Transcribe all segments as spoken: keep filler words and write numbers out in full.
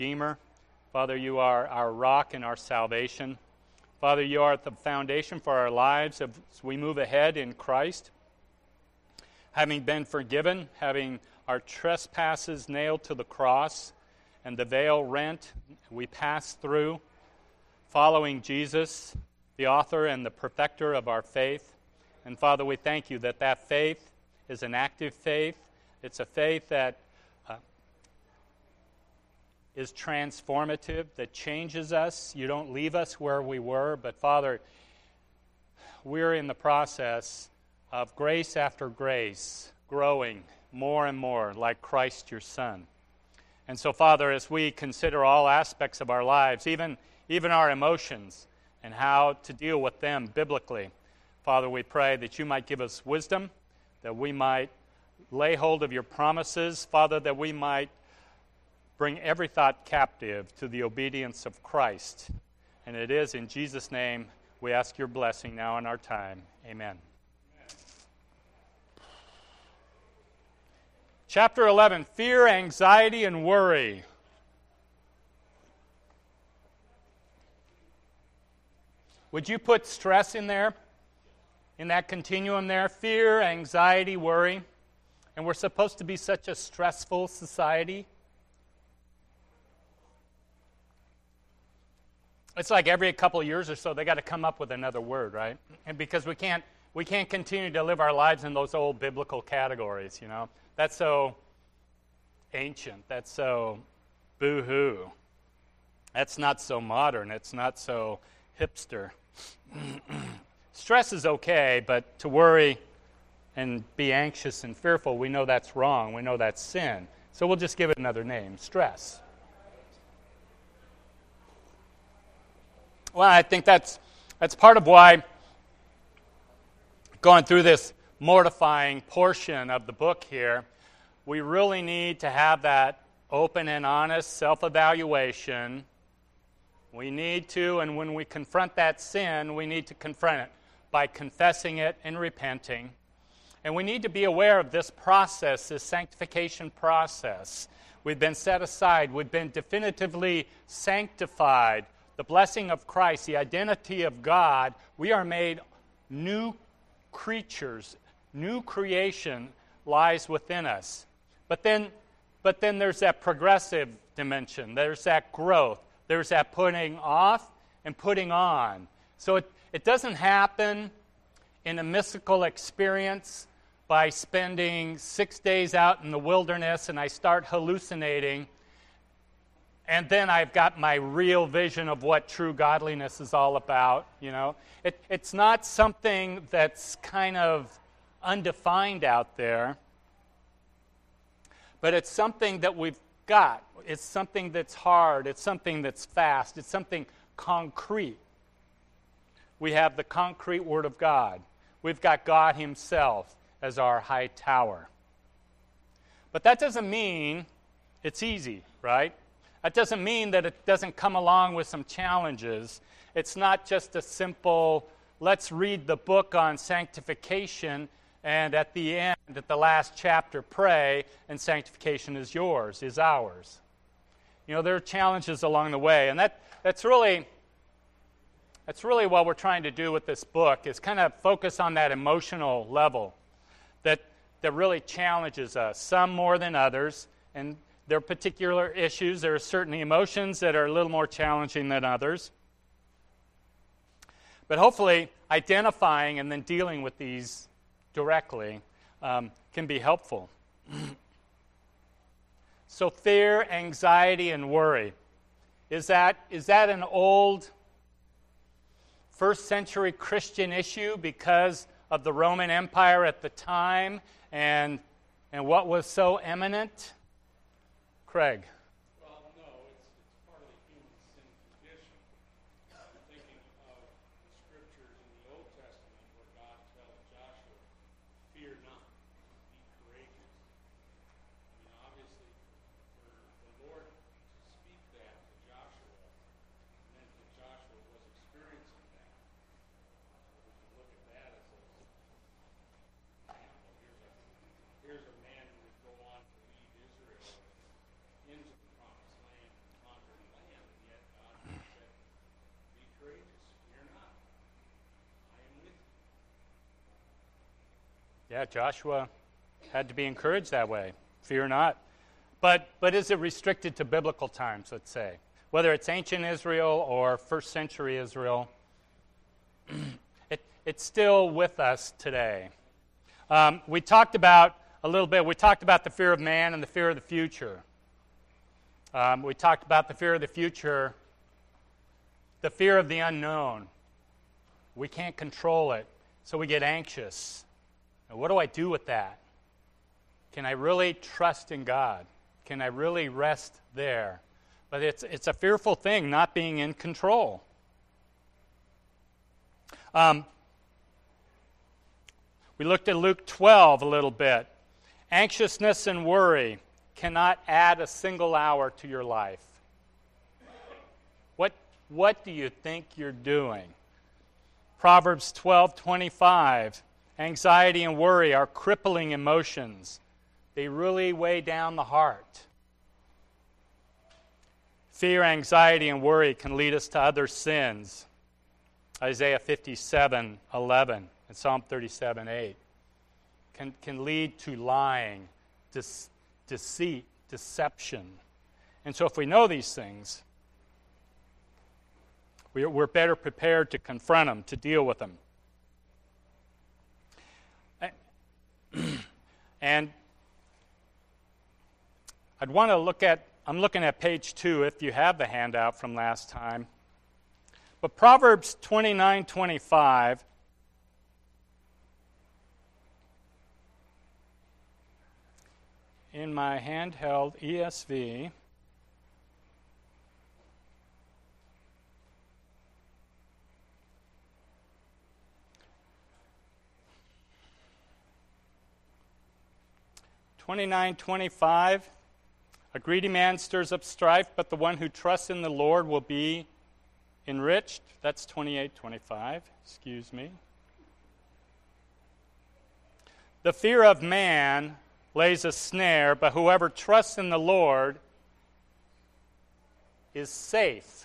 Redeemer. Father, you are our rock and our salvation. Father, you are the foundation for our lives as we move ahead in Christ. Having been forgiven, having our trespasses nailed to the cross and the veil rent, we pass through, following Jesus, the author and the perfecter of our faith. And Father, we thank you that that faith is an active faith. It's a faith that uh, is transformative, that changes us. You don't leave us where we were, but Father, we're in the process of grace after grace, growing more and more like Christ your Son. And so, Father, as we consider all aspects of our lives, even, even our emotions and how to deal with them biblically, Father, we pray that you might give us wisdom, that we might lay hold of your promises, Father, that we might bring every thought captive to the obedience of Christ. And it is in Jesus' name we ask your blessing now in our time. Amen. Chapter eleven, fear, anxiety, and worry. Would you put stress in there, in that continuum there? Fear, anxiety, worry. And we're supposed to be such a stressful society. It's like every couple of years or so, they got to come up with another word, right? And because we can't, we can't continue to live our lives in those old biblical categories, you know. That's so ancient. That's so boo-hoo. That's not so modern. It's not so hipster. Stress is okay, but to worry and be anxious and fearful, we know that's wrong. We know that's sin. So we'll just give it another name, stress. Well, I think that's that's part of why going through this mortifying portion of the book here, we really need to have that open and honest self-evaluation. We need to, and when we confront that sin, we need to confront it by confessing it and repenting. And we need to be aware of this process, this sanctification process. We've been set aside. We've been definitively sanctified. The blessing of Christ, the identity of God, we are made new creatures. New creation lies within us. But then, but then there's that progressive dimension. There's that growth. There's that putting off and putting on. So it, it doesn't happen in a mystical experience by spending six days out in the wilderness and I start hallucinating, and then I've got my real vision of what true godliness is all about, you know. It, it's not something that's kind of undefined out there, but it's something that we've got. It's something that's hard. It's something that's fast. It's something concrete. We have the concrete Word of God. We've got God himself as our high tower. But that doesn't mean it's easy, right? That doesn't mean that it doesn't come along with some challenges. It's not just a simple, let's read the book on sanctification, and at the end, at the last chapter, pray, and sanctification is yours, is ours. You know, there are challenges along the way, and that that's really that's really what we're trying to do with this book, is kind of focus on that emotional level that that really challenges us, some more than others, and there are particular issues. There are certain emotions that are a little more challenging than others. But hopefully, identifying and then dealing with these directly um, can be helpful. So fear, anxiety, and worry. Is that is that an old first century Christian issue because of the Roman Empire at the time and and what was so eminent? Craig. Well, no, it's, it's part of the human sin condition. I'm thinking of the scriptures in the Old Testament where God tells Joshua, fear not, be courageous. I mean, obviously, for the Lord to speak that to Joshua meant that Joshua was experiencing that. So we can look at that as a example. Here's a, here's a man who would go on to lead Israel into Yeah, Joshua had to be encouraged that way. Fear not. But but is it restricted to biblical times, let's say? Whether it's ancient Israel or first century Israel, it, it's still with us today. Um, we talked about a little bit, we talked about the fear of man and the fear of the future. Um, we talked about the fear of the future, the fear of the unknown. We can't control it, so we get anxious. Now, what do I do with that? Can I really trust in God? Can I really rest there? But it's it's a fearful thing not being in control. Um, we looked at Luke twelve a little bit. Anxiousness and worry cannot add a single hour to your life. What, what do you think you're doing? Proverbs twelve twenty-five. Anxiety and worry are crippling emotions. They really weigh down the heart. Fear, anxiety, and worry can lead us to other sins. Isaiah fifty-seven eleven and Psalm thirty-seven eight can, can lead to lying, dis, deceit, deception. And so if we know these things, we're, we're better prepared to confront them, to deal with them. And I'd want to look at, I'm looking at page two if you have the handout from last time. But Proverbs twenty-nine twenty-five in my handheld E S V. twenty-nine twenty-five. A greedy man stirs up strife, but the one who trusts in the Lord will be enriched. That's twenty-eight twenty-five. Excuse me. The fear of man lays a snare, but whoever trusts in the Lord is safe.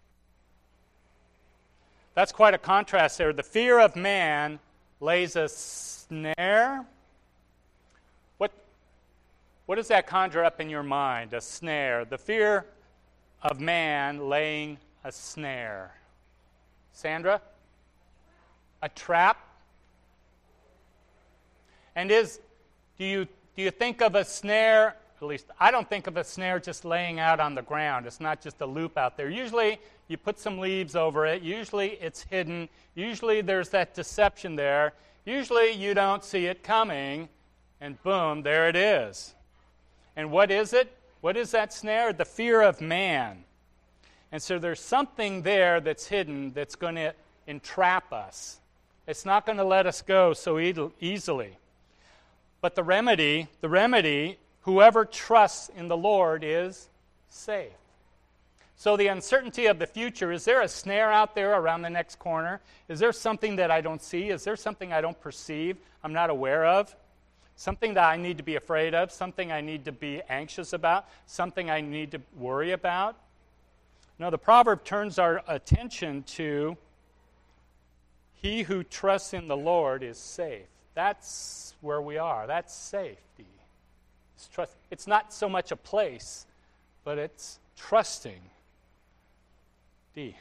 That's quite a contrast there. The fear of man lays a snare. What, what does that conjure up in your mind? A snare. The fear of man laying a snare. Sandra? A trap? And is, do you do you think of a snare, at least I don't think of a snare just laying out on the ground. It's not just a loop out there. Usually you put some leaves over it. Usually it's hidden. Usually there's that deception there. Usually you don't see it coming, and boom, there it is. And what is it? What is that snare? The fear of man. And so there's something there that's hidden that's going to entrap us. It's not going to let us go so e- easily. But the remedy, the remedy, whoever trusts in the Lord is safe. So the uncertainty of the future, is there a snare out there around the next corner? Is there something that I don't see? Is there something I don't perceive, I'm not aware of? Something that I need to be afraid of? Something I need to be anxious about? Something I need to worry about? No, the proverb turns our attention to he who trusts in the Lord is safe. That's where we are. That's safety. It's trust. It's not so much a place, but it's trusting. D.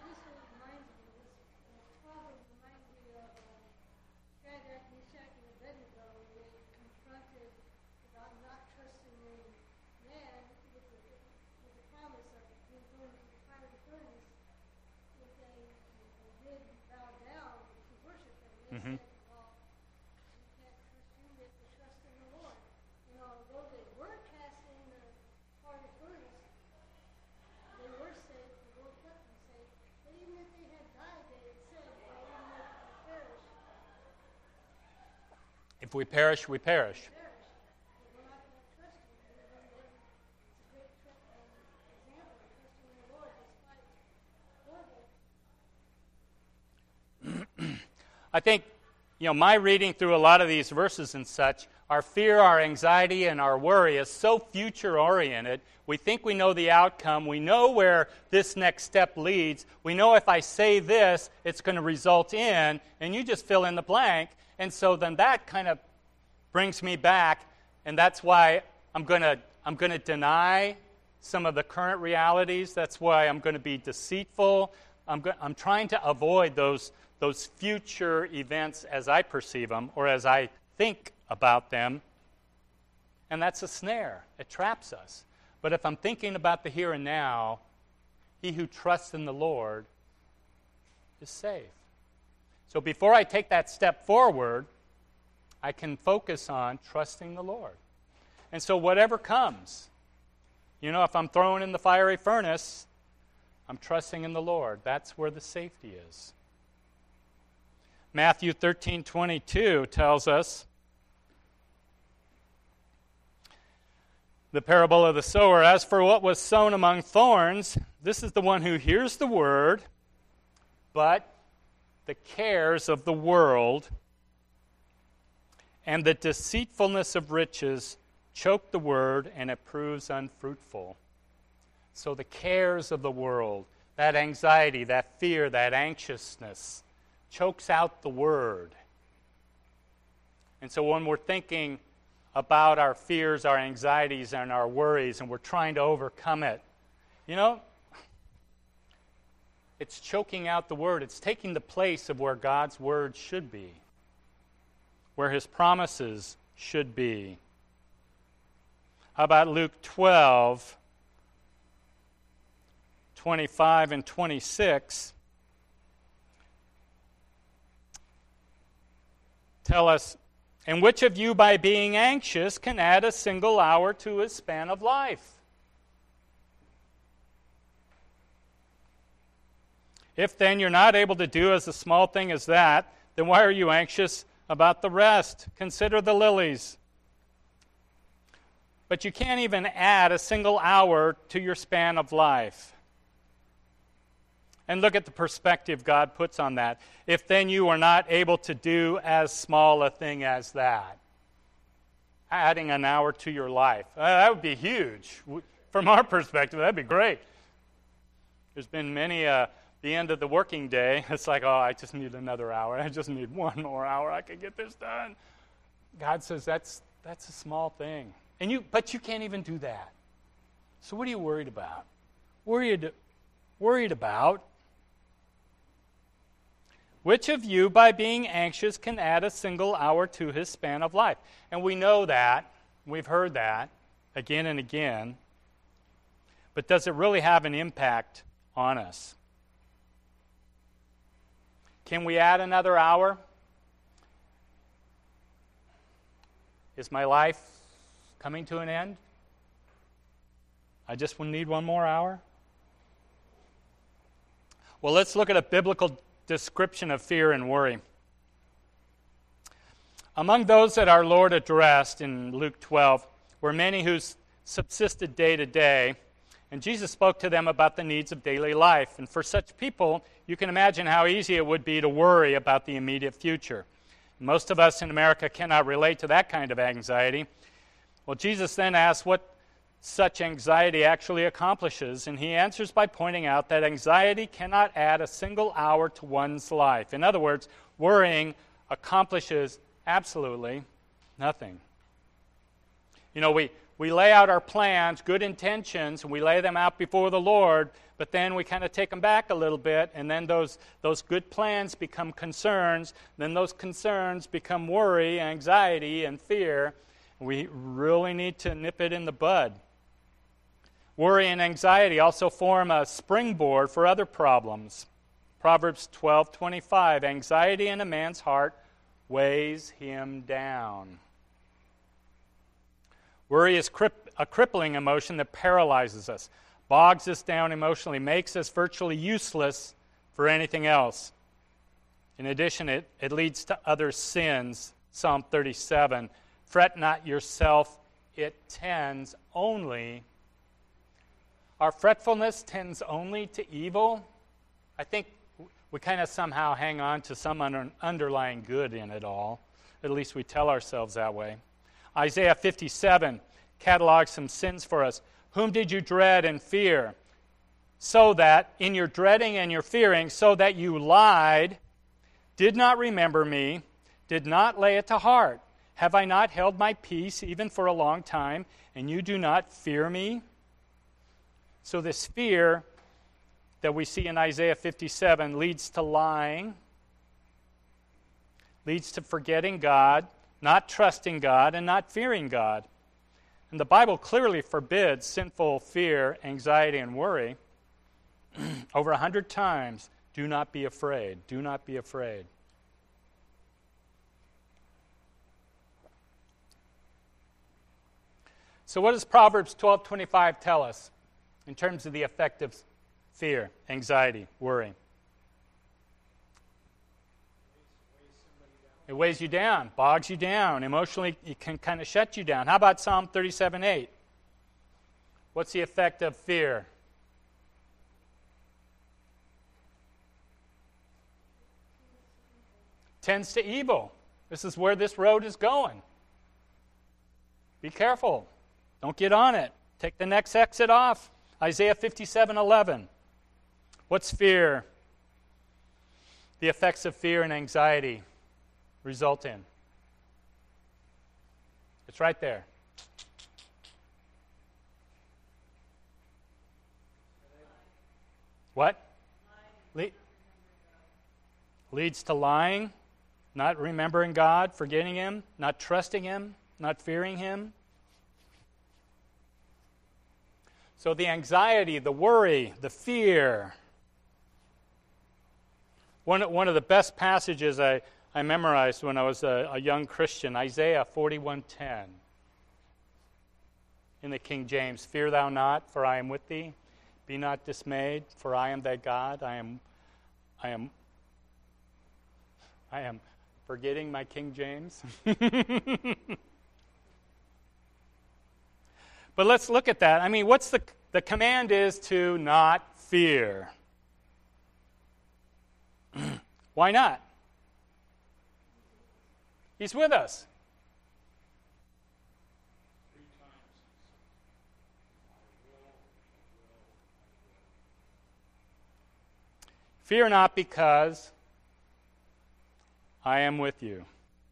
Mm-hmm. If we perish, we perish. I think, you know, my reading through a lot of these verses and such, our fear, our anxiety, and our worry is so future-oriented. We think we know the outcome. We know where this next step leads. We know if I say this, it's going to result in, and you just fill in the blank. And so then that kind of brings me back, and that's why I'm going to I'm going to deny some of the current realities. That's why I'm going to be deceitful. I'm go- I'm trying to avoid those those future events as I perceive them or as I think about them. And that's a snare. It traps us. But if I'm thinking about the here and now, he who trusts in the Lord is safe. So before I take that step forward, I can focus on trusting the Lord. And so whatever comes, you know, if I'm thrown in the fiery furnace, I'm trusting in the Lord. That's where the safety is. Matthew thirteen twenty-two tells us the parable of the sower. As for what was sown among thorns, this is the one who hears the word, but the cares of the world and the deceitfulness of riches choke the word, and it proves unfruitful. So the cares of the world, that anxiety, that fear, that anxiousness, chokes out the word. And so when we're thinking about our fears, our anxieties, and our worries, and we're trying to overcome it, you know, it's choking out the word. It's taking the place of where God's word should be, where his promises should be. How about Luke twelve, twenty-five and twenty-six? Tell us, and which of you by being anxious can add a single hour to his span of life? If then you're not able to do as a small thing as that, then why are you anxious about the rest? Consider the lilies. But you can't even add a single hour to your span of life. And look at the perspective God puts on that. If then you are not able to do as small a thing as that, adding an hour to your life, uh, that would be huge. From our perspective, that'd be great. There's been many uh, the end of the working day, it's like, oh, I just need another hour. I just need one more hour. I can get this done. God says that's that's a small thing. And you, but you can't even do that. So what are you worried about? Worried, worried about? Which of you, by being anxious, can add a single hour to his span of life? And we know that. We've heard that again and again. But does it really have an impact on us? Can we add another hour? Is my life coming to an end? I just need one more hour? Well, let's look at a biblical description of fear and worry. Among those that our Lord addressed in Luke twelve were many who subsisted day to day, and Jesus spoke to them about the needs of daily life. And for such people, you can imagine how easy it would be to worry about the immediate future. Most of us in America cannot relate to that kind of anxiety. Well, Jesus then asks what such anxiety actually accomplishes, and he answers by pointing out that anxiety cannot add a single hour to one's life. In other words, worrying accomplishes absolutely nothing. You know, we, we lay out our plans, good intentions, and we lay them out before the Lord, but then we kind of take them back a little bit, and then those, those good plans become concerns, then those concerns become worry, anxiety, and fear. We really need to nip it in the bud. Worry and anxiety also form a springboard for other problems. Proverbs twelve twenty-five, anxiety in a man's heart weighs him down. Worry is a crippling emotion that paralyzes us, bogs us down emotionally, makes us virtually useless for anything else. In addition, it, it leads to other sins. Psalm thirty-seven, fret not yourself, it tends only. Our fretfulness tends only to evil. I think we kind of somehow hang on to some under, underlying good in it all. At least we tell ourselves that way. Isaiah fifty-seven catalogs some sins for us. Whom did you dread and fear? So that, in your dreading and your fearing, so that you lied, did not remember me, did not lay it to heart. Have I not held my peace even for a long time, and you do not fear me? So this fear that we see in Isaiah fifty-seven leads to lying, leads to forgetting God, not trusting God, and not fearing God. And the Bible clearly forbids sinful fear, anxiety, and worry. Over a hundred times, do not be afraid. Do not be afraid. So what does Proverbs twelve twenty-five tell us in terms of the effect of fear, anxiety, worry? It weighs you down, bogs you down. Emotionally, it can kind of shut you down. How about Psalm thirty-seven eight? What's the effect of fear? Tends to evil. This is where this road is going. Be careful. Don't get on it. Take the next exit off. Isaiah fifty-seven eleven. What's fear? The effects of fear and anxiety result in. It's right there. What? Le- leads to lying, not remembering God, forgetting Him, not trusting Him, not fearing Him. So the anxiety, the worry, the fear. One, one of the best passages I, I memorized when I was a, a young Christian, Isaiah forty-one ten. In the King James, fear thou not, for I am with thee. Be not dismayed, for I am thy God. I am, I am, I am forgetting my King James. But let's look at that. I mean, what's the the command is to not fear. Why not? He's with us. Fear not, because I am with you.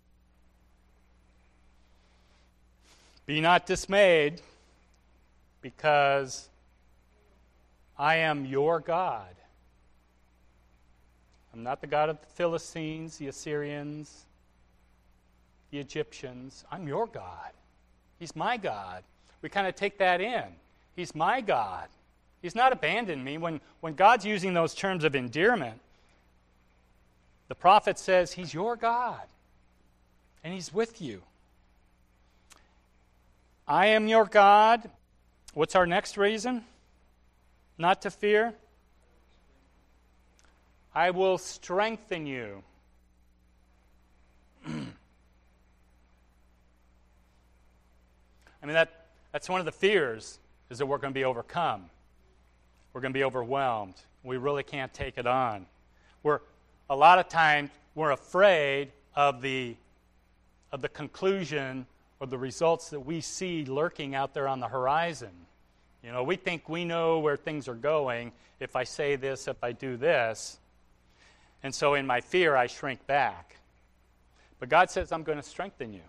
Be not dismayed, because I am your God. I'm not the God of the Philistines, the Assyrians, the Egyptians. I'm your God. He's my God. We kind of take that in. He's my God. He's not abandoned me. When, when God's using those terms of endearment, the prophet says He's your God, and He's with you. I am your God. What's our next reason not to fear? I will strengthen you. I mean, that, that's one of the fears, is that we're going to be overcome. We're going to be overwhelmed. We really can't take it on. We're, a lot of times, we're afraid of the, of the conclusion or the results that we see lurking out there on the horizon. You know, we think we know where things are going if I say this, if I do this. And so in my fear, I shrink back. But God says, I'm going to strengthen you.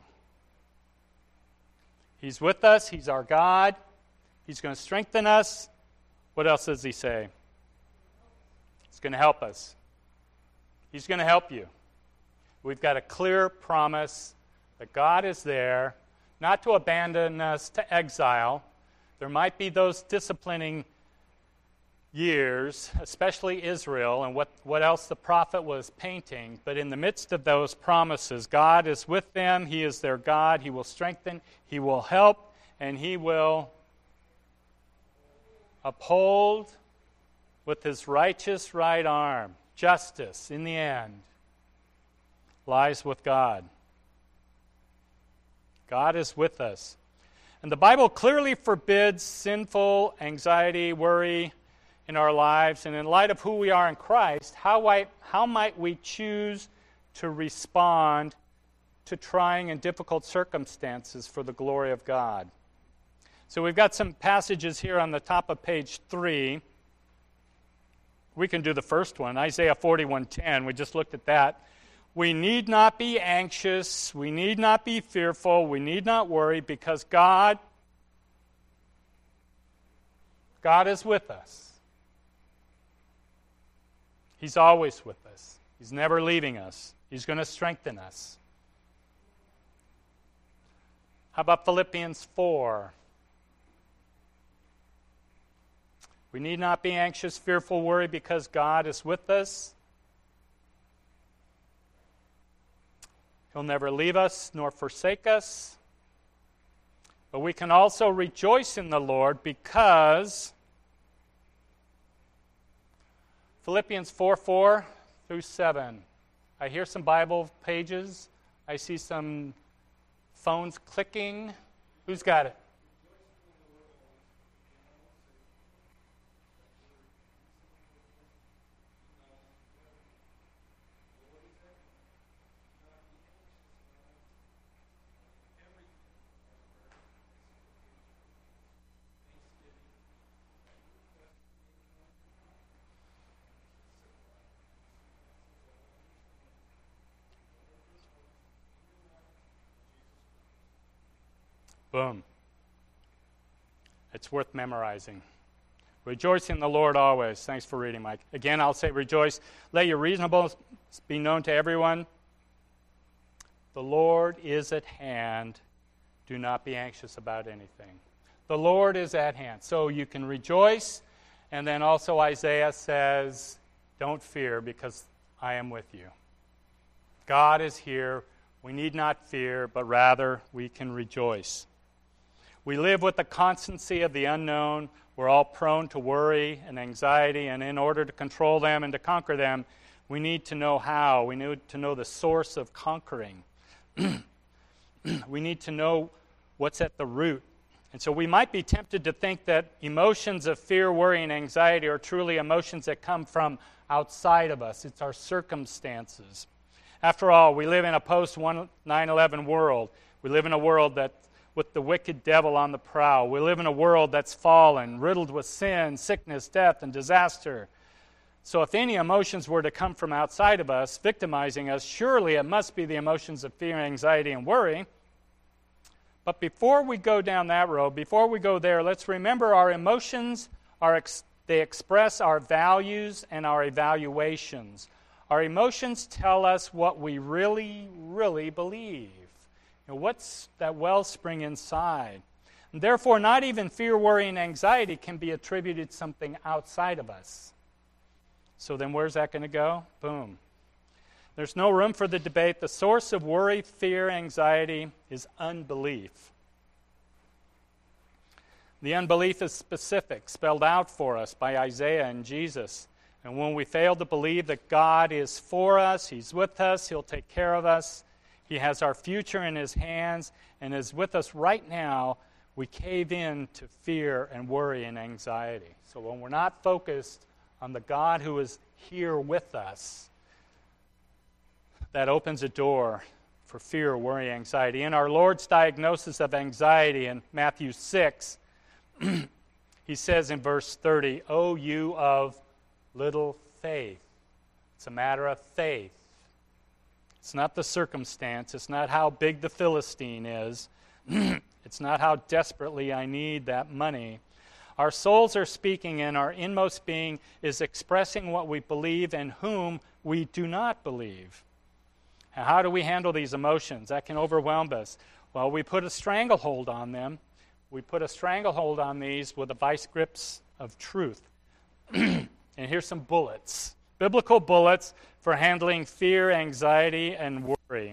He's with us. He's our God. He's going to strengthen us. What else does He say? He's going to help us. He's going to help you. We've got a clear promise that God is there, not to abandon us to exile. There might be those disciplining years, especially Israel, and what, what else the prophet was painting. But in the midst of those promises, God is with them. He is their God. He will strengthen. He will help. And He will uphold with His righteous right arm. Justice, in the end, lies with God. God is with us. And the Bible clearly forbids sinful anxiety, worry in our lives. And in light of who we are in Christ, how, might, how might we choose to respond to trying and difficult circumstances for the glory of God? So we've got some passages here on the top of page three. We can do the first one, Isaiah forty-one ten. We just looked at that. We need not be anxious. We need not be fearful. We need not worry because God, God is with us. He's always with us. He's never leaving us. He's going to strengthen us. How about Philippians four? We need not be anxious, fearful, worry because God is with us. He'll never leave us nor forsake us. But we can also rejoice in the Lord because Philippians four, four through seven. I hear some Bible pages. I see some phones clicking. Who's got it? Boom. It's worth memorizing. Rejoice in the Lord always. Thanks for reading, Mike. Again, I'll say rejoice. Let your reasonableness be known to everyone. The Lord is at hand. Do not be anxious about anything. The Lord is at hand. So you can rejoice. And then also Isaiah says, don't fear because I am with you. God is here. We need not fear, but rather we can rejoice. We live with the constancy of the unknown. We're all prone to worry and anxiety, and in order to control them and to conquer them, we need to know how. We need to know the source of conquering. We need to know what's at the root. And so we might be tempted to think that emotions of fear, worry, and anxiety are truly emotions that come from outside of us. It's our circumstances. After all, we live in a post nine eleven world. We live in a world that with the wicked devil on the prowl. We live in a world that's fallen, riddled with sin, sickness, death, and disaster. So if any emotions were to come from outside of us, victimizing us, surely it must be the emotions of fear, anxiety, and worry. But before we go down that road, before we go there, let's remember our emotions, are ex- they express our values and our evaluations. Our emotions tell us what we really, really believe. You know, what's that wellspring inside? And therefore, not even fear, worry, and anxiety can be attributed to something outside of us. So then where's that going to go? Boom. There's no room for the debate. The source of worry, fear, anxiety is unbelief. The unbelief is specific, spelled out for us by Isaiah and Jesus. And when we fail to believe that God is for us, He's with us, He'll take care of us, He has our future in His hands, and is with us right now, we cave in to fear and worry and anxiety. So when we're not focused on the God who is here with us, that opens a door for fear, worry, anxiety. In our Lord's diagnosis of anxiety in Matthew six, He says in verse thirty, "O you of little faith." It's a matter of faith. It's not the circumstance. It's not how big the Philistine is. It's not how desperately I need that money. Our souls are speaking, and our inmost being is expressing what we believe and whom we do not believe. And how do we handle these emotions? That can overwhelm us. Well, we put a stranglehold on them. We put a stranglehold on these with the vice grips of truth. And here's some bullets. Biblical bullets for handling fear, anxiety, and worry.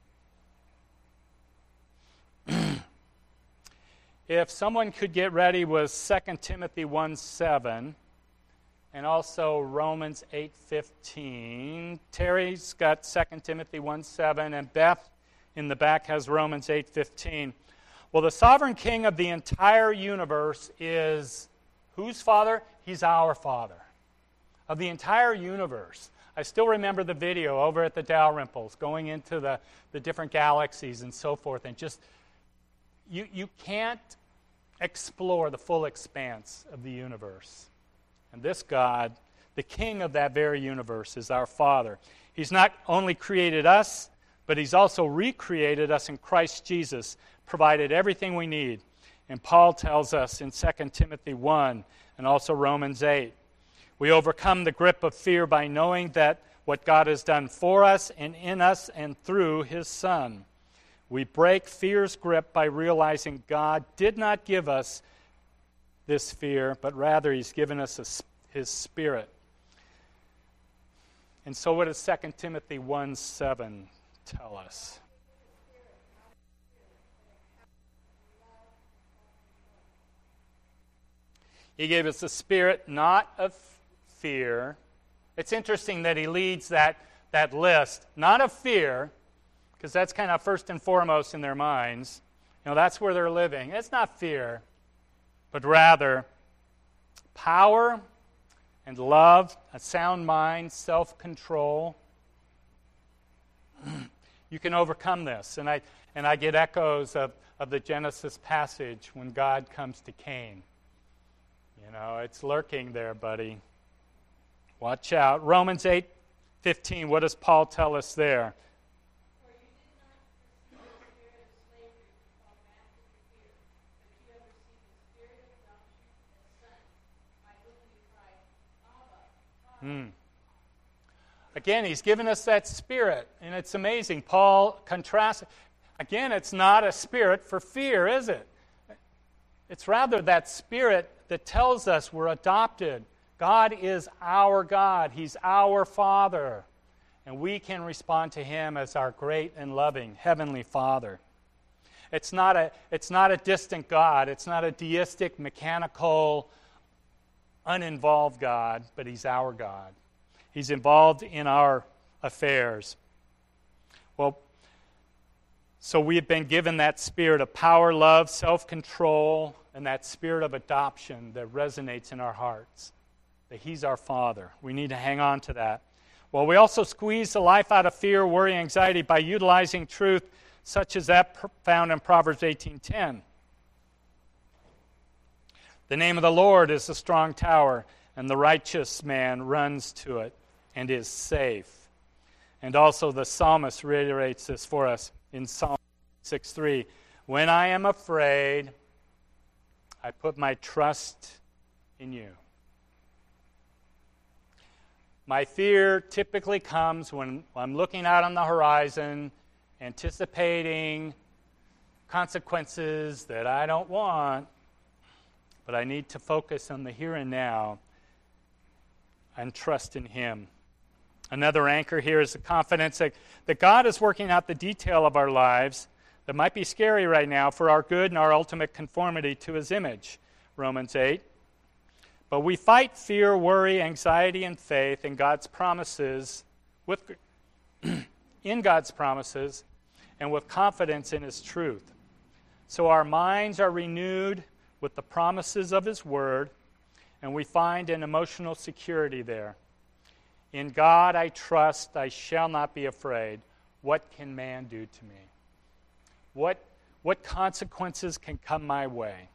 If someone could get ready with Second Timothy one seven and also Romans eight fifteen. Terry's got Second Timothy one seven, and Beth in the back has Romans eight fifteen. Well, the sovereign king of the entire universe is whose father? He's our Father. Of the entire universe. I still remember the video over at the Dalrymples going into the, the different galaxies and so forth, and just You, you can't explore the full expanse of the universe. And this God, the King of that very universe, is our Father. He's not only created us, but he's also recreated us in Christ Jesus, provided everything we need. And Paul tells us in Second Timothy one and also Romans eight, we overcome the grip of fear by knowing that what God has done for us and in us and through his Son. We break fear's grip by realizing God did not give us this fear, but rather he's given us a, his Spirit. And so what does Second Timothy one seven tell us? He gave us a spirit not of fear. It's interesting that he leads that, that list, not of fear, because that's kind of first and foremost in their minds. You know, that's where they're living. It's not fear, but rather power and love, a sound mind, self-control. You can overcome this. And I and I get echoes of, of the Genesis passage when God comes to Cain. You know, it's lurking there, buddy. Watch out. Romans eight fifteen, what does Paul tell us there? For you did not receive the spirit of slavery to fall back into fear, but you have received the spirit of adoption as sons, by whom we cry, Abba, Father. Hmm. Again, he's given us that spirit, and it's amazing. Paul contrasts. Again, it's not a spirit for fear, is it? It's rather that spirit that tells us we're adopted. God is our God. He's our Father. And we can respond to him as our great and loving Heavenly Father. It's not a, it's not a distant God. It's not a deistic, mechanical, uninvolved God, but he's our God. He's involved in our affairs. Well, so we have been given that spirit of power, love, self-control, and that spirit of adoption that resonates in our hearts, that he's our Father. We need to hang on to that. Well, we also squeeze the life out of fear, worry, anxiety by utilizing truth such as that found in Proverbs eighteen ten. The name of the Lord is a strong tower, and the righteous man runs to it and is safe. And also the psalmist reiterates this for us in Psalm six three. When I am afraid, I put my trust in you. My fear typically comes when I'm looking out on the horizon, anticipating consequences that I don't want, but I need to focus on the here and now and trust in him. Another anchor here is the confidence that, that God is working out the detail of our lives that might be scary right now for our good and our ultimate conformity to his image, Romans eight. But we fight fear, worry, anxiety, and faith in God's promises, with in God's promises, and with confidence in his truth. So our minds are renewed with the promises of his word, and we find an emotional security there. In God I trust, I shall not be afraid. What can man do to me? What, what consequences can come my way?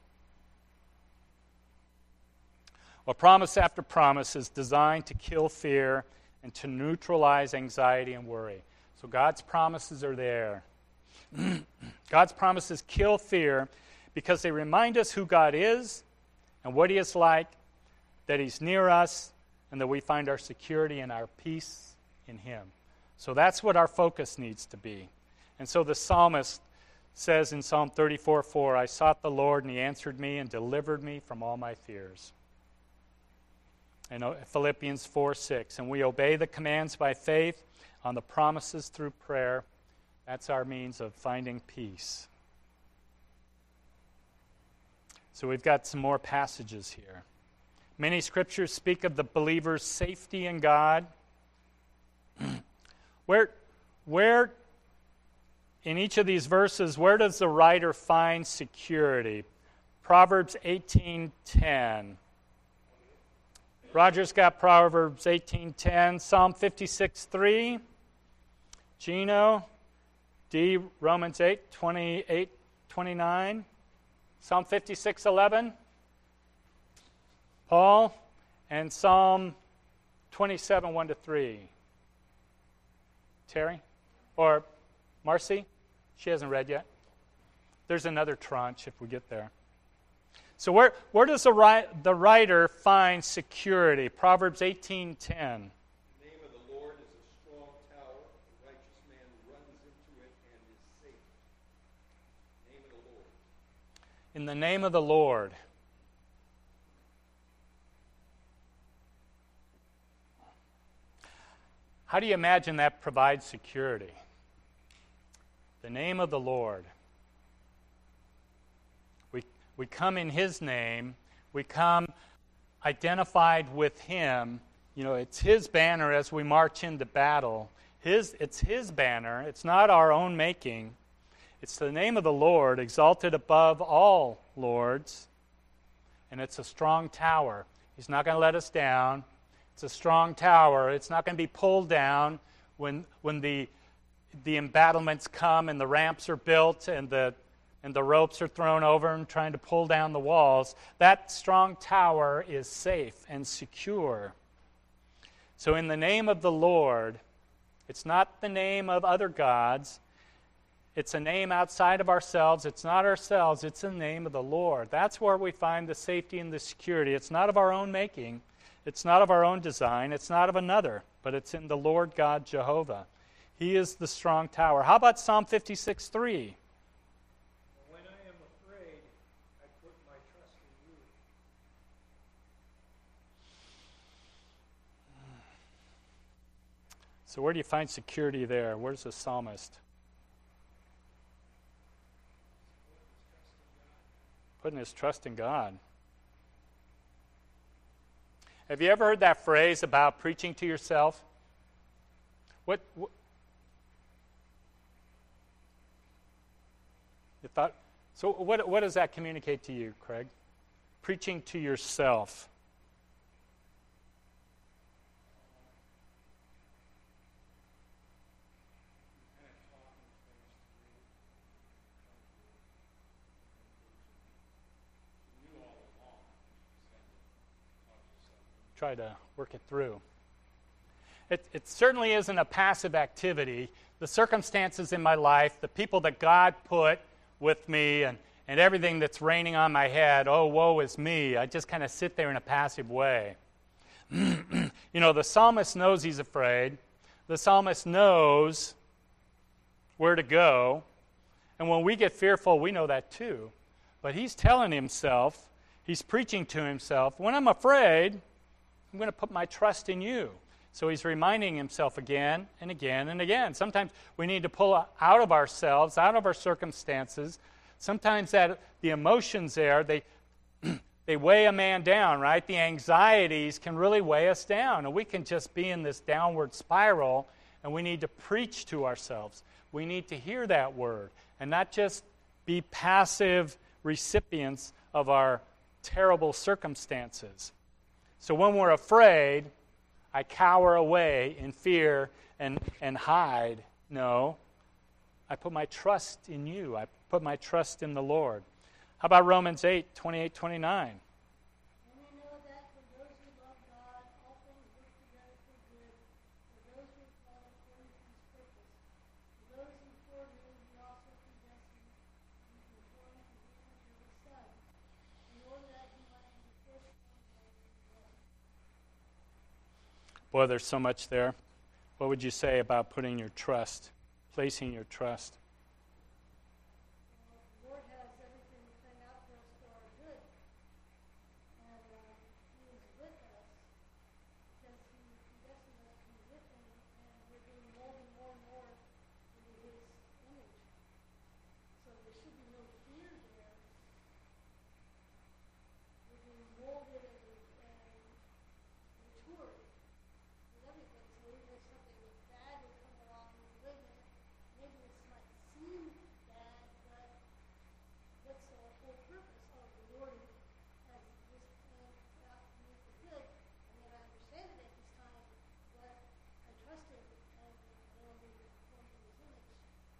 Well, promise after promise is designed to kill fear and to neutralize anxiety and worry. So God's promises are there. God's promises kill fear because they remind us who God is and what he is like, that he's near us, and that we find our security and our peace in him. So that's what our focus needs to be. And so the psalmist says in Psalm thirty-four four, I sought the Lord, and he answered me and delivered me from all my fears. And Philippians four six, and we obey the commands by faith on the promises through prayer. That's our means of finding peace. So we've got some more passages here. Many scriptures speak of the believer's safety in God. Where, where, in each of these verses, where does the writer find security? Proverbs eighteen ten. Roger's got Proverbs eighteen ten, Psalm fifty-six three. Gino, D, Romans eight twenty-eight twenty-nine. Psalm fifty-six eleven. Paul, and Psalm twenty-seven one to three. Terry? Or Marcy? She hasn't read yet. There's another tranche if we get there. So where, where does the, ri- the writer find security? Proverbs eighteen ten. The name of the Lord is a strong tower. The righteous man runs into it and is safe. Name of the Lord. In the name of the Lord. How do you imagine that provides security? The name of the Lord. We, we come in His name. We come identified with Him. You know, it's His banner as we march into battle. His, it's His banner. It's not our own making. It's the name of the Lord, exalted above all lords. And it's a strong tower. He's not going to let us down. It's a strong tower. It's not going to be pulled down when when the the embattlements come and the ramps are built and the and the ropes are thrown over and trying to pull down the walls. That strong tower is safe and secure. So in the name of the Lord, it's not the name of other gods. It's a name outside of ourselves. It's not ourselves. It's the name of the Lord. That's where we find the safety and the security. It's not of our own making. It's not of our own design. It's not of another, but it's in the Lord God Jehovah. He is the strong tower. How about Psalm fifty-six three? When I am afraid, I put my trust in you. So where do you find security there? Where's the psalmist? Putting his trust in God. Have you ever heard that phrase about preaching to yourself? What, what you thought? So what what does that communicate to you, Craig? Preaching to yourself. Try to work it through. It, it certainly isn't a passive activity. The circumstances in my life, the people that God put with me, and, and everything that's raining on my head, oh, woe is me, I just kind of sit there in a passive way. You know, the psalmist knows he's afraid. The psalmist knows where to go. And when we get fearful, we know that too. But he's telling himself, he's preaching to himself, when I'm afraid, I'm going to put my trust in you. So he's reminding himself again and again and again. Sometimes we need to pull out of ourselves, out of our circumstances. Sometimes that the emotions there, they they weigh a man down, right? The anxieties can really weigh us down. And we can just be in this downward spiral, and we need to preach to ourselves. We need to hear that word and not just be passive recipients of our terrible circumstances. So when we're afraid, I cower away in fear and, and hide. No, I put my trust in you. I put my trust in the Lord. How about Romans eight, twenty-eight, twenty-nine? And we know that for those who love God, all things work together for good, for those who are called according to His purpose. For those who foreknew, He also predestined to be conformed to the image of His Son, in order that He might be the firstborn among the dead. Boy, there's so much there. What would you say about putting your trust, placing your trust? The Lord has everything planned out for us for our good. And uh, He is with us because He predestined us to be with Him, and we're being molded more and more into His image. So there should be no fear there. We're being molded and, and matured with everything. So even if something bad would come along, wait a minute, maybe this might seem bad, but what's the whole purpose of the Lord has this plan out for me for good, and yet I understand it at this time, but I trust Him, and I want to be conformed to His image.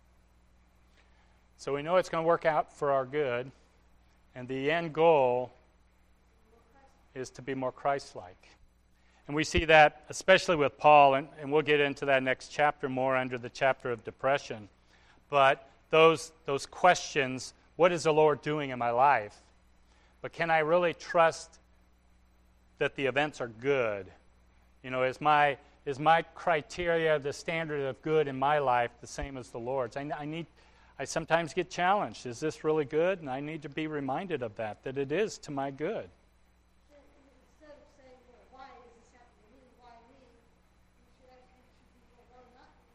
So we know it's going to work out for our good, and the end goal is to be more Christ-like. And we see that especially with Paul, and, and we'll get into that next chapter more under the chapter of depression. But those, those questions, what is the Lord doing in my life? But can I really trust that the events are good? You know, is my is my criteria, the standard of good in my life, the same as the Lord's? I, I need, I sometimes get challenged. Is this really good? And I need to be reminded of that, that it is to my good. Instead of saying, well, why is this happening to me? Why me? You should actually should be, well, why not me?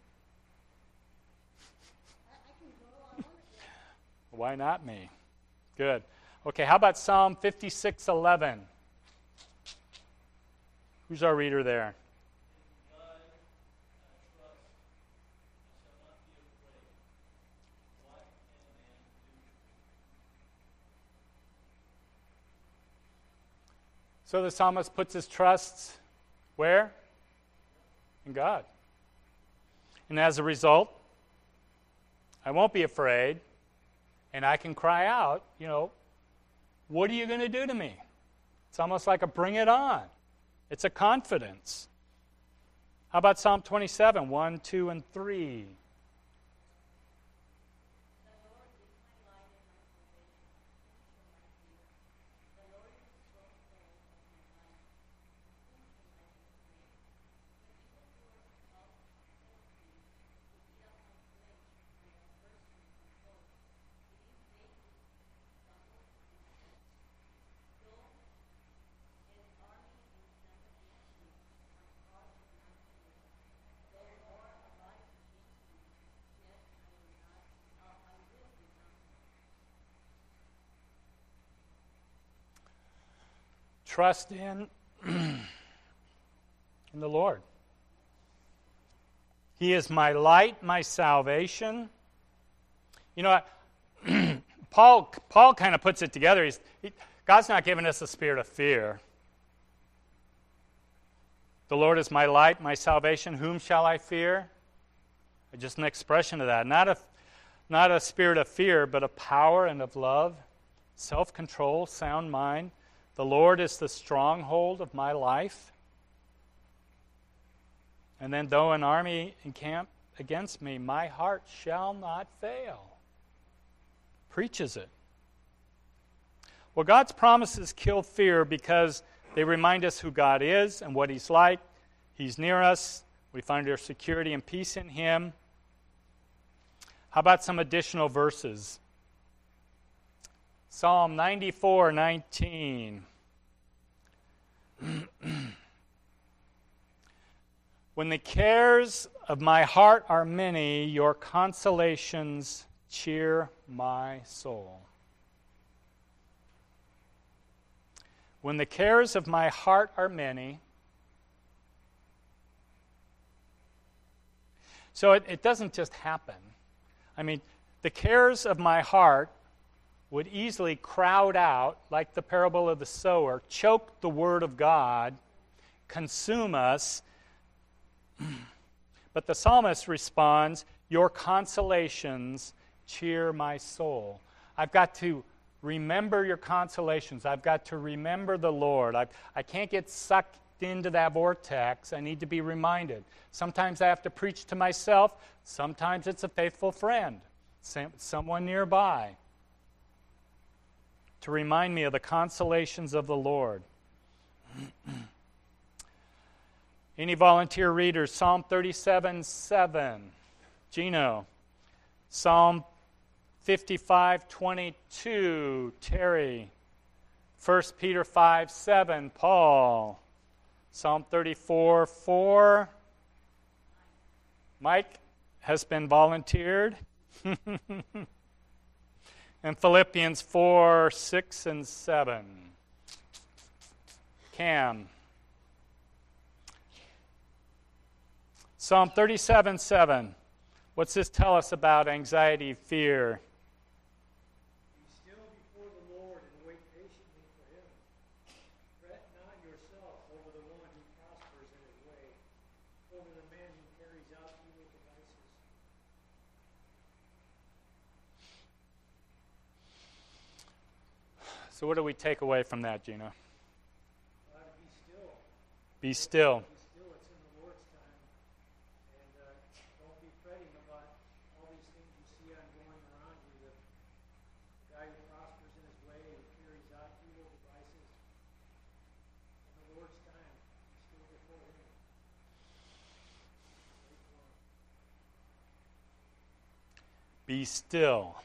I, I can grow. I want to grow. Why not me? Good. Okay, how about Psalm fifty-six eleven? Who's our reader there? So the psalmist puts his trust where? In God. And as a result, I won't be afraid, and I can cry out, you know, what are you going to do to me? It's almost like a bring it on. It's a confidence. How about Psalm twenty-seven, one, two, and three? Trust in, in the Lord. He is my light, my salvation. You know, Paul Paul kind of puts it together. He's, he, God's not giving us a spirit of fear. The Lord is my light, my salvation. Whom shall I fear? Just an expression of that. Not a, not a spirit of fear, but of power and of love, self-control, sound mind. The Lord is the stronghold of my life. And then, though an army encamp against me, my heart shall not fail. Preaches it. Well, God's promises kill fear because they remind us who God is and what He's like. He's near us. We find our security and peace in Him. How about some additional verses? Psalm ninety-four nineteen. When the cares of my heart are many, your consolations cheer my soul. When the cares of my heart are many. So it, it doesn't just happen. I mean, the cares of my heart would easily crowd out, like the parable of the sower, choke the word of God, consume us. But the psalmist responds, your consolations cheer my soul. I've got to remember your consolations. I've got to remember the Lord. I, I can't get sucked into that vortex. I need to be reminded. Sometimes I have to preach to myself. Sometimes it's a faithful friend, someone nearby, to remind me of the consolations of the Lord. Any volunteer readers? Psalm thirty-seven seven. Gino. Psalm fifty-five twenty-two. Terry. First Peter five seven. Paul. Psalm thirty-four four. Mike has been volunteered. And Philippians four, six, and seven. Cam. Psalm thirty-seven seven. What's this tell us about anxiety, fear? Be still before the Lord and wait patiently for Him. Fret not yourself over the one who prospers in his way, over the man who carries out evil devices. So what do we take away from that, Gina? Uh, to be still. Be still. Be still, it's in the Lord's time. And uh, don't be fretting about all these things you see ongoing around you. The guy who prospers in his way and carries out evil devices. In the Lord's time, be still before him. Wait for him. Be still.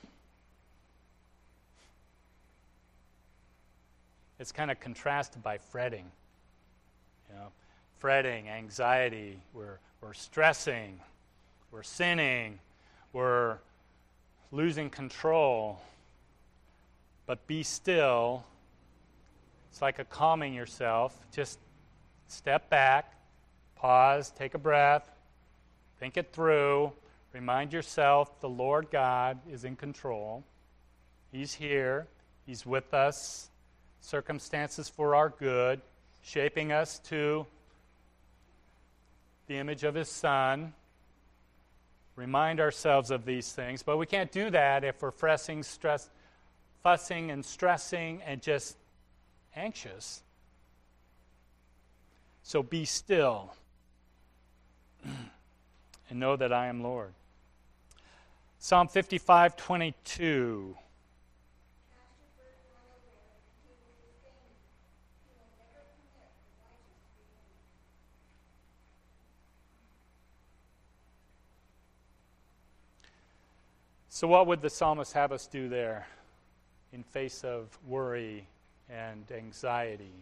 It's kind of contrasted by fretting. You know, fretting, anxiety, we're, we're stressing, we're sinning, we're losing control. But be still. It's like a calming yourself. Just step back, pause, take a breath, think it through, remind yourself the Lord God is in control. He's here. He's with us. Circumstances for our good, shaping us to the image of His Son. Remind ourselves of these things, but we can't do that if we're fussing, stress, fussing and stressing and just anxious. So be still and know that I am Lord. Psalm fifty-five twenty-two. So what would the psalmist have us do there in face of worry and anxiety?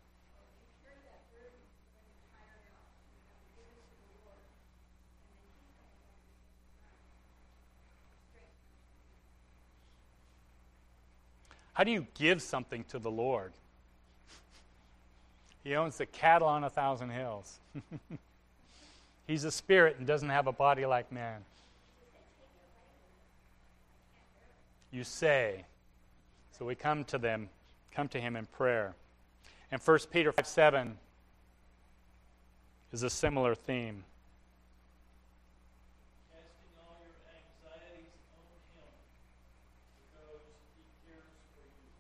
How do you give something to the Lord? He owns the cattle on a thousand hills. He's a spirit and doesn't have a body like man. You say. So we come to them, come to him in prayer. And First Peter five seven is a similar theme. Casting all your anxieties on him, because he cares for you.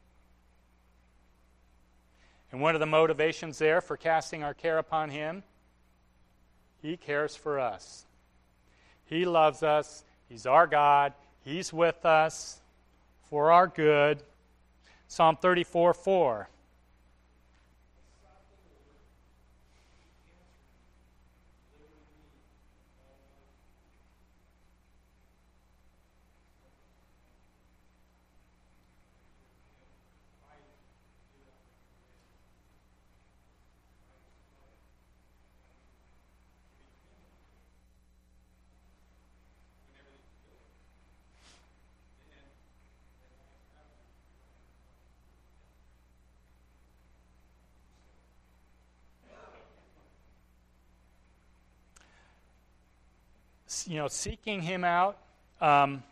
And one of the motivations there for casting our care upon him, he cares for us. He loves us. He's our God. He's with us for our good. Psalm thirty-four four. You know, seeking him out. Um,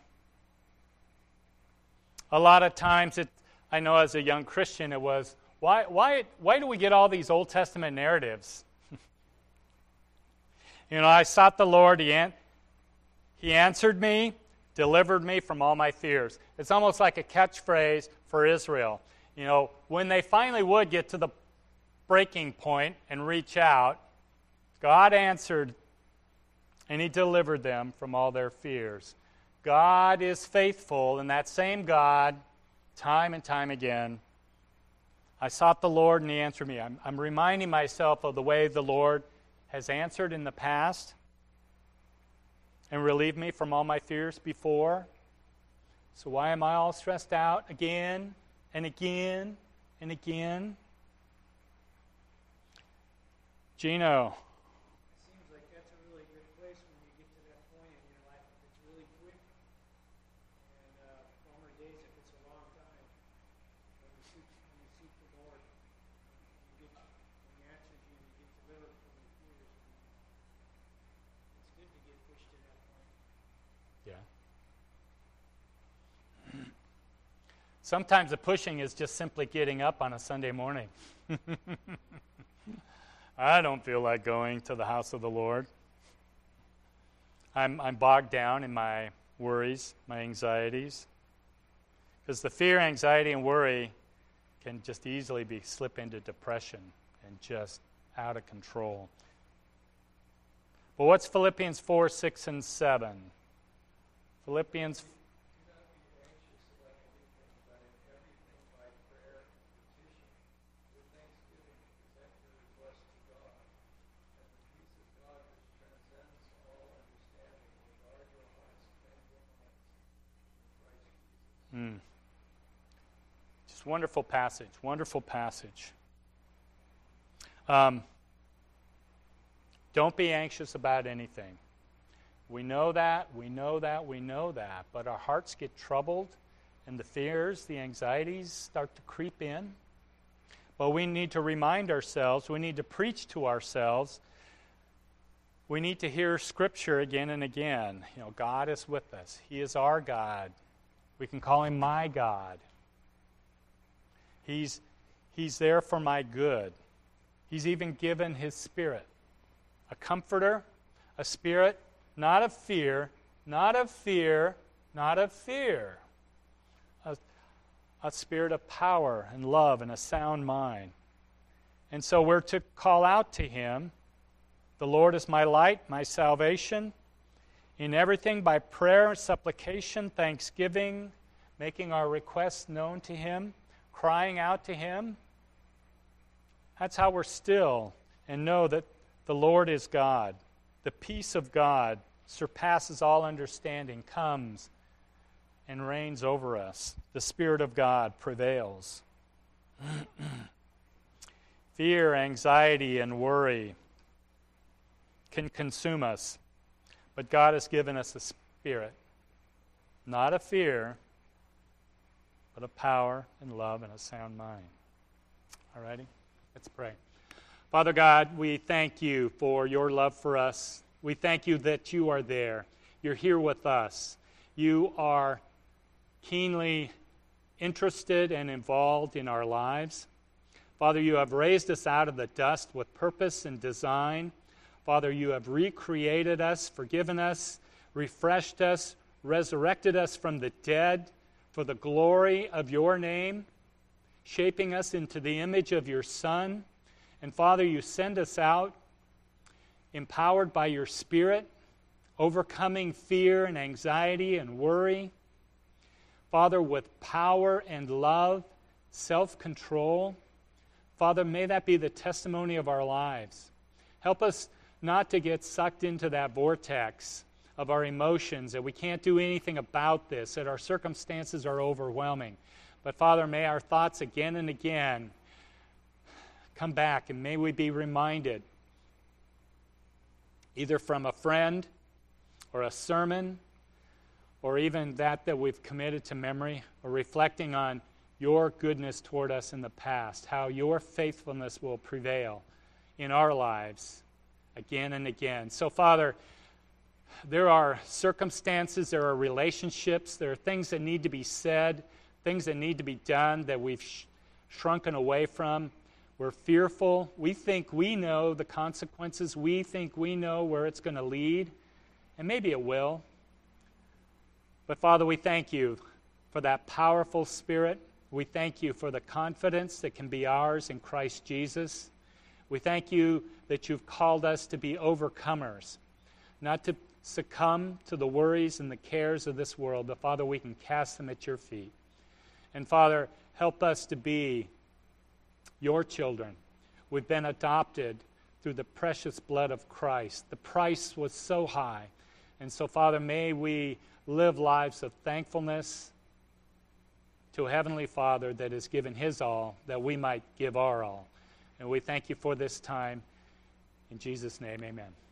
a lot of times, it, I know as a young Christian, it was, why, why, why do we get all these Old Testament narratives? You know, I sought the Lord. He, an- he answered me, delivered me from all my fears. It's almost like a catchphrase for Israel. You know, when they finally would get to the breaking point and reach out, God answered and he delivered them from all their fears. God is faithful, and that same God, time and time again. I sought the Lord, and he answered me. I'm, I'm reminding myself of the way the Lord has answered in the past and relieved me from all my fears before. So why am I all stressed out again and again and again? Gino. Sometimes the pushing is just simply getting up on a Sunday morning. I don't feel like going to the house of the Lord. I'm, I'm bogged down in my worries, my anxieties. Because the fear, anxiety, and worry can just easily be slip into depression and just out of control. But what's Philippians four, six, and seven? Philippians Hmm. Just wonderful passage, wonderful passage. Um, don't be anxious about anything. We know that, we know that, we know that, but our hearts get troubled and the fears, the anxieties start to creep in. But we need to remind ourselves, we need to preach to ourselves, we need to hear Scripture again and again. You know, God is with us. He is our God. We can call Him my God. He's, he's there for my good. He's even given His Spirit, a comforter, a spirit, not of fear, not of fear, not of fear. A, a spirit of power and love and a sound mind. And so we're to call out to Him, the Lord is my light, my salvation. In everything by prayer, supplication, thanksgiving, making our requests known to Him, crying out to Him. That's how we're still and know that the Lord is God. The peace of God surpasses all understanding, comes and reigns over us. The Spirit of God prevails. Fear, anxiety, and worry can consume us. But God has given us a spirit, not of fear, but of power and love and a sound mind. All righty? Let's pray. Father God, we thank You for Your love for us. We thank You that You are there. You're here with us. You are keenly interested and involved in our lives. Father, You have raised us out of the dust with purpose and design. Father, You have recreated us, forgiven us, refreshed us, resurrected us from the dead for the glory of Your name, shaping us into the image of Your Son. And Father, You send us out empowered by Your Spirit, overcoming fear and anxiety and worry. Father, with power and love, self-control. Father, may that be the testimony of our lives. Help us not to get sucked into that vortex of our emotions, that we can't do anything about this, that our circumstances are overwhelming. But Father, may our thoughts again and again come back, and may we be reminded, either from a friend or a sermon, or even that that we've committed to memory, or reflecting on Your goodness toward us in the past, how Your faithfulness will prevail in our lives again and again. So, Father, there are circumstances, there are relationships, there are things that need to be said, things that need to be done that we've sh- shrunken away from. We're fearful. We think we know the consequences. We think we know where it's going to lead, and maybe it will. But, Father, we thank You for that powerful Spirit. We thank You for the confidence that can be ours in Christ Jesus. We thank You that You've called us to be overcomers, not to succumb to the worries and the cares of this world, but, Father, we can cast them at Your feet. And, Father, help us to be Your children. We've been adopted through the precious blood of Christ. The price was so high. And so, Father, may we live lives of thankfulness to a Heavenly Father that has given His all, that we might give our all. And we thank You for this time. In Jesus' name, amen.